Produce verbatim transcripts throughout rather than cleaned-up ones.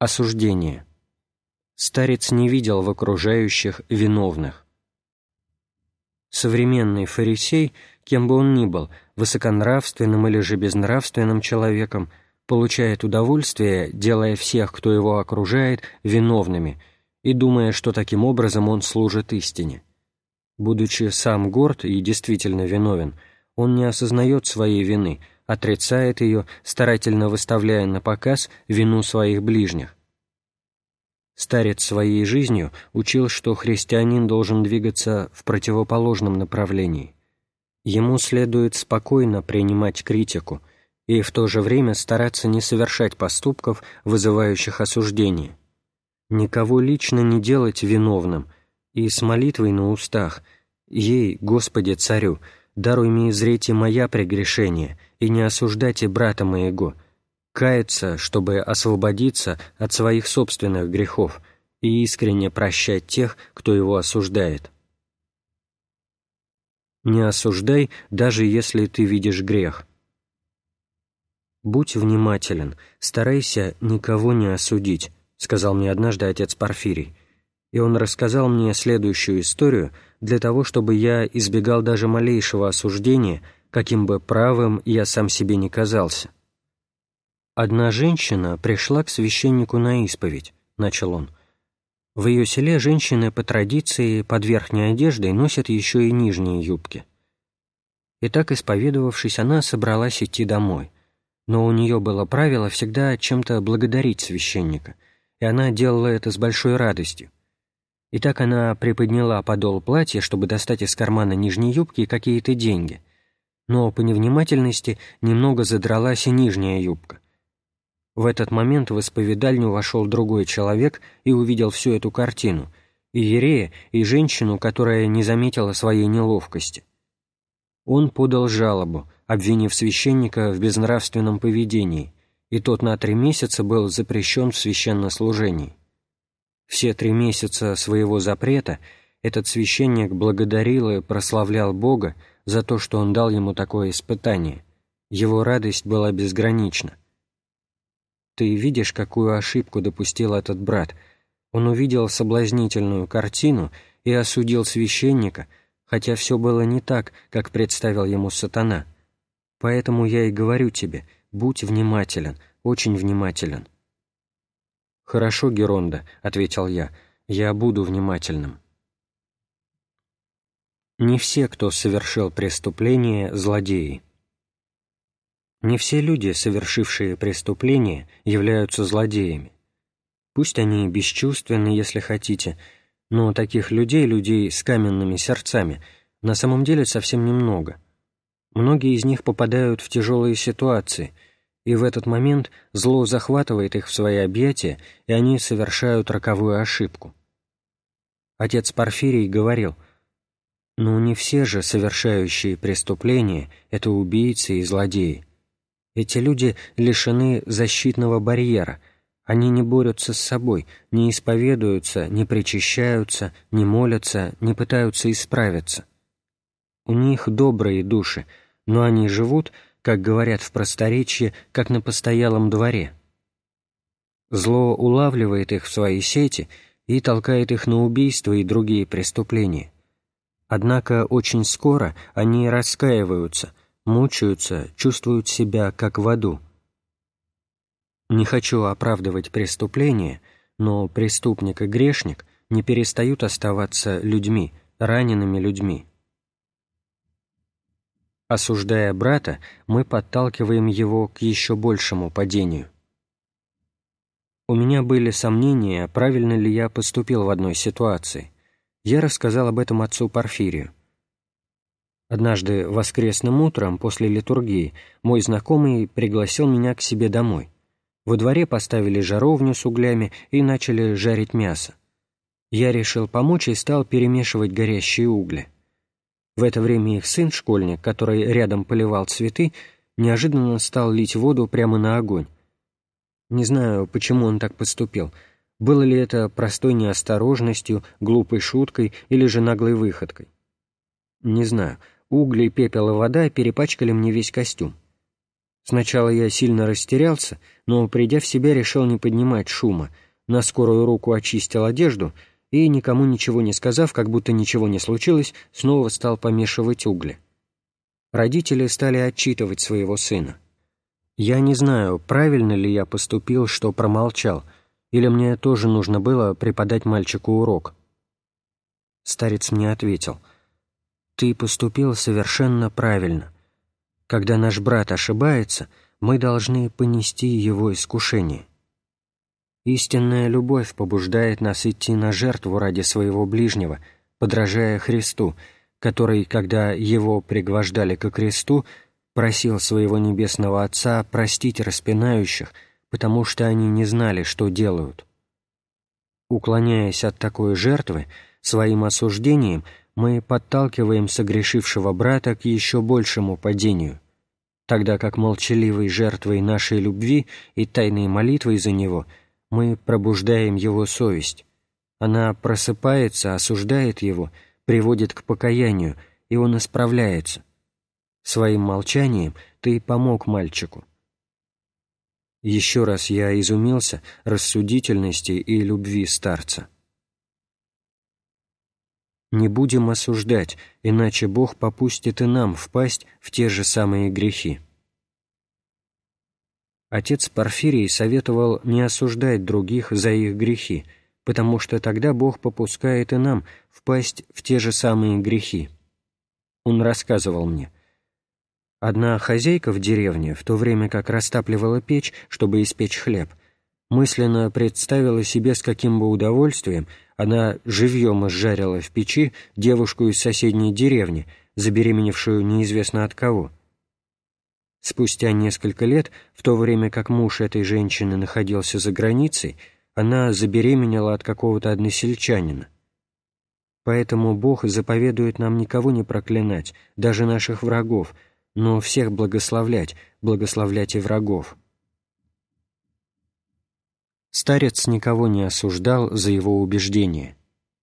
Осуждение. Старец не видел в окружающих виновных. Современный фарисей, кем бы он ни был, высоконравственным или же безнравственным человеком, получает удовольствие, делая всех, кто его окружает, виновными, и думая, что таким образом он служит истине. Будучи сам горд и действительно виновен, он не осознает своей вины, отрицает ее, старательно выставляя на показ вину своих ближних. Старец своей жизнью учил, что христианин должен двигаться в противоположном направлении. Ему следует спокойно принимать критику и в то же время стараться не совершать поступков, вызывающих осуждение. Никого лично не делать виновным, и с молитвой на устах «Ей, Господи Царю, даруй мне зреть и моя прегрешения, и не осуждайте брата моего», каяться, чтобы освободиться от своих собственных грехов и искренне прощать тех, кто его осуждает. Не осуждай, даже если ты видишь грех. «Будь внимателен, старайся никого не осудить», — сказал мне однажды отец Порфирий, и он рассказал мне следующую историю для того, чтобы я избегал даже малейшего осуждения, каким бы правым я сам себе не казался. «Одна женщина пришла к священнику на исповедь», — начал он. «В ее селе женщины по традиции под верхней одеждой носят еще и нижние юбки. И так, исповедовавшись, она собралась идти домой. Но у нее было правило всегда чем-то благодарить священника, и она делала это с большой радостью. И так она приподняла подол платья, чтобы достать из кармана нижней юбки какие-то деньги, но по невнимательности немного задралась и нижняя юбка. В этот момент в исповедальню вошел другой человек и увидел всю эту картину, и иерея, и женщину, которая не заметила своей неловкости. Он подал жалобу, обвинив священника в безнравственном поведении, и тот на три месяца был запрещен в священнослужении. Все три месяца своего запрета этот священник благодарил и прославлял Бога за то, что Он дал ему такое испытание. Его радость была безгранична. Ты видишь, какую ошибку допустил этот брат. Он увидел соблазнительную картину и осудил священника, хотя все было не так, как представил ему сатана. Поэтому я и говорю тебе, будь внимателен, очень внимателен». «Хорошо, Геронда», — ответил я, — «я буду внимательным». Не все, кто совершил преступление, злодеи. Не все люди, совершившие преступление, являются злодеями. Пусть они бесчувственны, если хотите, но таких людей, людей с каменными сердцами, на самом деле совсем немного. Многие из них попадают в тяжелые ситуации, и в этот момент зло захватывает их в свои объятия, и они совершают роковую ошибку. Отец Порфирий говорил: «Ну, не все же совершающие преступления — это убийцы и злодеи. Эти люди лишены защитного барьера, они не борются с собой, не исповедуются, не причащаются, не молятся, не пытаются исправиться. У них добрые души, но они живут, как говорят в просторечии, как на постоялом дворе. Зло улавливает их в свои сети и толкает их на убийство и другие преступления. Однако очень скоро они раскаиваются, мучаются, чувствуют себя как в аду. Не хочу оправдывать преступления, но преступник и грешник не перестают оставаться людьми, ранеными людьми. Осуждая брата, мы подталкиваем его к еще большему падению. У меня были сомнения, правильно ли я поступил в одной ситуации. Я рассказал об этом отцу Порфирию. Однажды воскресным утром после литургии мой знакомый пригласил меня к себе домой. Во дворе поставили жаровню с углями и начали жарить мясо. Я решил помочь и стал перемешивать горящие угли. В это время их сын, школьник, который рядом поливал цветы, неожиданно стал лить воду прямо на огонь. Не знаю, почему он так поступил. Было ли это простой неосторожностью, глупой шуткой или же наглой выходкой? Не знаю. Угли, пепел и вода перепачкали мне весь костюм. Сначала я сильно растерялся, но, придя в себя, решил не поднимать шума, на скорую руку очистил одежду и, никому ничего не сказав, как будто ничего не случилось, снова стал помешивать угли. Родители стали отчитывать своего сына. Я не знаю, правильно ли я поступил, что промолчал, или мне тоже нужно было преподать мальчику урок. Старец мне ответил: «Ты поступил совершенно правильно. Когда наш брат ошибается, мы должны понести его искушение. Истинная любовь побуждает нас идти на жертву ради своего ближнего, подражая Христу, который, когда его пригвождали ко кресту, просил своего небесного Отца простить распинающих, потому что они не знали, что делают. Уклоняясь от такой жертвы, своим осуждением мы подталкиваем согрешившего брата к еще большему падению, тогда как молчаливой жертвой нашей любви и тайной молитвой за него мы пробуждаем его совесть. Она просыпается, осуждает его, приводит к покаянию, и он исправляется. Своим молчанием ты помог мальчику». Еще раз я изумился рассудительности и любви старца. Не будем осуждать, иначе Бог попустит и нам впасть в те же самые грехи. Отец Порфирий советовал не осуждать других за их грехи, потому что тогда Бог попускает и нам впасть в те же самые грехи. Он рассказывал мне: одна хозяйка в деревне, в то время как растапливала печь, чтобы испечь хлеб, мысленно представила себе, с каким бы удовольствием она живьем изжарила в печи девушку из соседней деревни, забеременевшую неизвестно от кого. Спустя несколько лет, в то время как муж этой женщины находился за границей, она забеременела от какого-то односельчанина. Поэтому Бог заповедует нам никого не проклинать, даже наших врагов, но всех благословлять, благословлять и врагов. Старец никого не осуждал за его убеждения.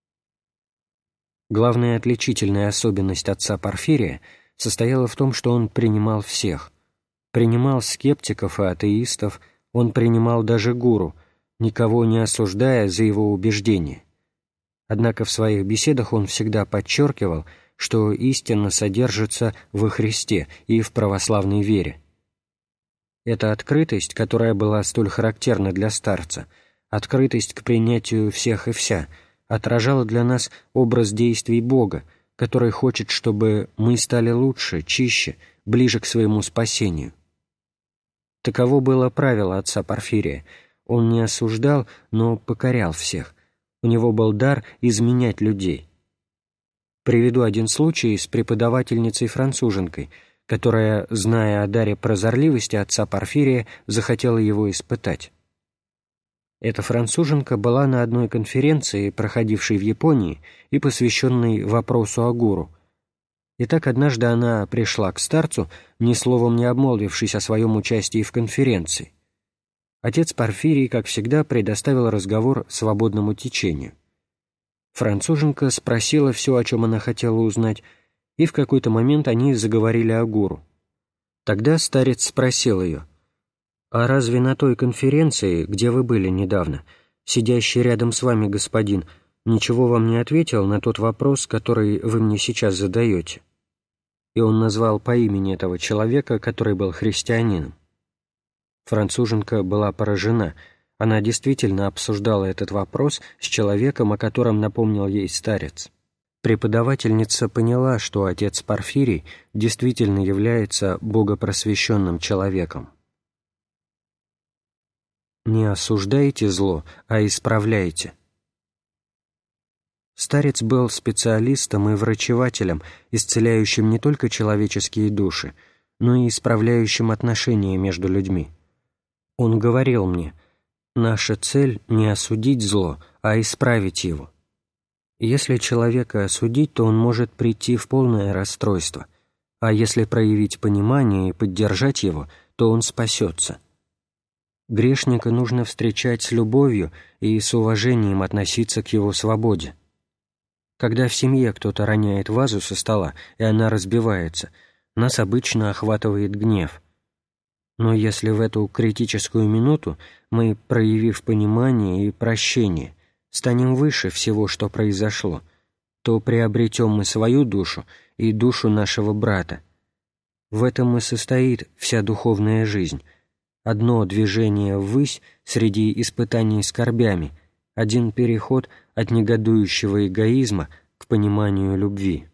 Главная отличительная особенность отца Порфирия состояла в том, что он принимал всех. Принимал скептиков и атеистов, он принимал даже гуру, никого не осуждая за его убеждения. Однако в своих беседах он всегда подчеркивал, что истина содержится во Христе и в православной вере. Эта открытость, которая была столь характерна для старца, открытость к принятию всех и вся, отражала для нас образ действий Бога, который хочет, чтобы мы стали лучше, чище, ближе к своему спасению. Таково было правило отца Порфирия. Он не осуждал, но покорял всех. У него был дар изменять людей. Приведу один случай с преподавательницей-француженкой, которая, зная о даре прозорливости отца Порфирия, захотела его испытать. Эта француженка была на одной конференции, проходившей в Японии и посвященной вопросу о гуру. И так однажды она пришла к старцу, ни словом не обмолвившись о своем участии в конференции. Отец Порфирий, как всегда, предоставил разговор свободному течению. Француженка спросила все, о чем она хотела узнать, и в какой-то момент они заговорили о гуру. Тогда старец спросил ее: «А разве на той конференции, где вы были недавно, сидящий рядом с вами господин ничего вам не ответил на тот вопрос, который вы мне сейчас задаете?» И он назвал по имени этого человека, который был христианином. Француженка была поражена. Она действительно обсуждала этот вопрос с человеком, о котором напомнил ей старец. Преподавательница поняла, что отец Порфирий действительно является богопросвещенным человеком. Не осуждайте зло, а исправляйте. Старец был специалистом и врачевателем, исцеляющим не только человеческие души, но и исправляющим отношения между людьми. Он говорил мне: «Наша цель — не осудить зло, а исправить его». Если человека осудить, то он может прийти в полное расстройство, а если проявить понимание и поддержать его, то он спасется. Грешника нужно встречать с любовью и с уважением относиться к его свободе. Когда в семье кто-то роняет вазу со стола, и она разбивается, нас обычно охватывает гнев. Но если в эту критическую минуту мы, проявив понимание и прощение, станем выше всего, что произошло, то приобретем мы свою душу и душу нашего брата. В этом и состоит вся духовная жизнь. Одно движение ввысь среди испытаний скорбями, один переход от негодующего эгоизма к пониманию любви.